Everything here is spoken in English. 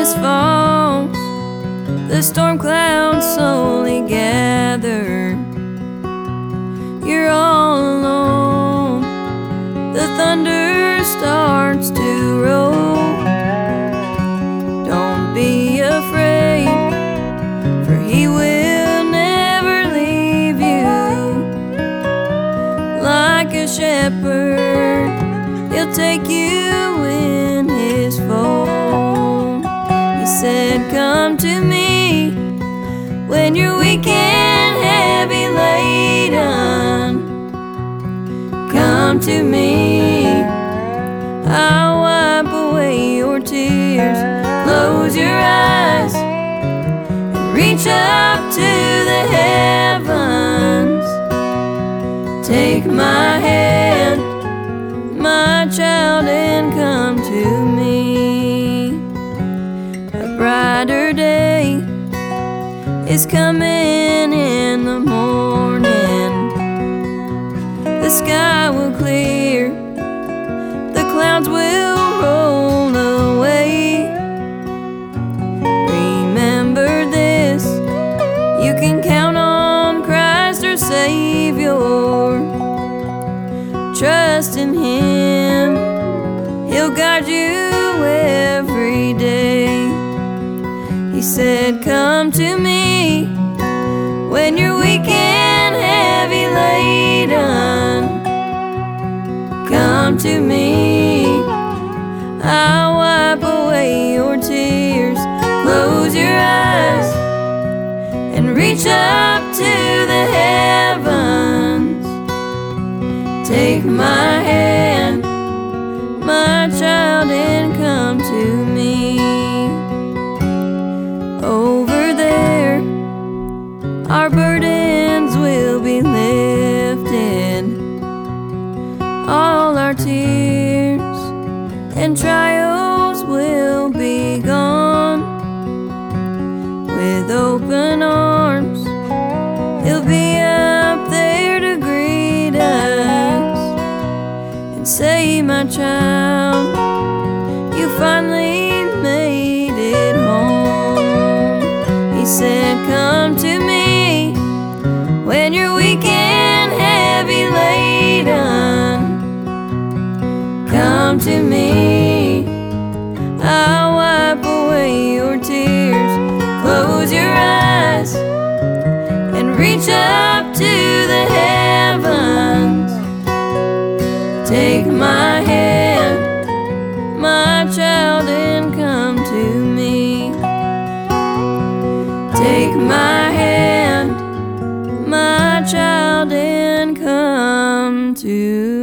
darkness falls, the storm clouds slowly gather. You're all alone, the thunder starts to roll. Don't be afraid, for He will never leave you. Like a shepherd, He'll take you in His fold. He said, come to me when you're weak and heavy laden. Come to me, I'll wipe away your tears. Close your eyes and reach up to the heavens. Take my hand, my child, and come to me. A brighter day is coming in the morning. The sky will clear, the clouds will roll away. Remember this, you can count on Christ our Savior. Trust in Him, He'll guide you every day. He said, come to me when you're weak and heavy laden. Come to me, I'll wipe away your tears. Close your eyes and reach up to the heavens. Take my hand, my child, and come to me. Over there, our burdens will be lifted, all our tears and trials will be gone. With open arms, He'll be up there to greet us and say, my child, you finally made it home. He said, come to me when you're weak and heavy laden. Come to me, I'll wipe away your tears. Close your eyes and reach up to the heavens. Take my hand, my child, and come to me. Take my hand, my child, and come to me.